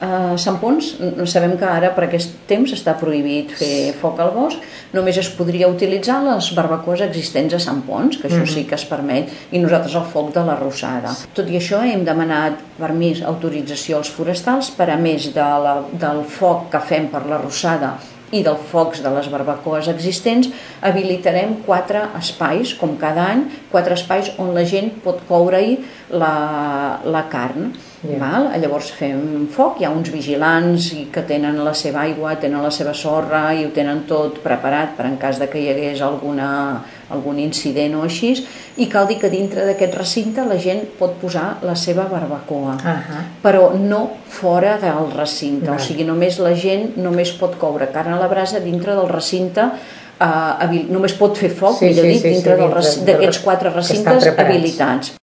Sampons, sabem que ara per aquest temps està prohibit fer foc al bosc, només es podria utilitzar les barbacoes existents a Sampons, que això sí que es permet, i nosaltres el foc de la Rossada. Tot i això hem demanat permís, autorització als forestals per a més del foc que fem per la Rossada i dels focs de les barbacoes existents, habilitarem 4 espais, com cada any, 4 espais on la gent pot coure-hi la carn. Llavors fem foc, hi ha uns vigilants que tenen la seva aigua, tenen la seva sorra i ho tenen tot preparat per en cas que hi hagués algun incident o així, i cal dir que dintre d'aquest recinte la gent pot posar la seva barbacoa, però no fora del recinte, o sigui, només la gent només pot coure carn a la brasa dintre del recinte, només pot fer foc, millor dit, dintre d'aquests 4 recintes habilitats.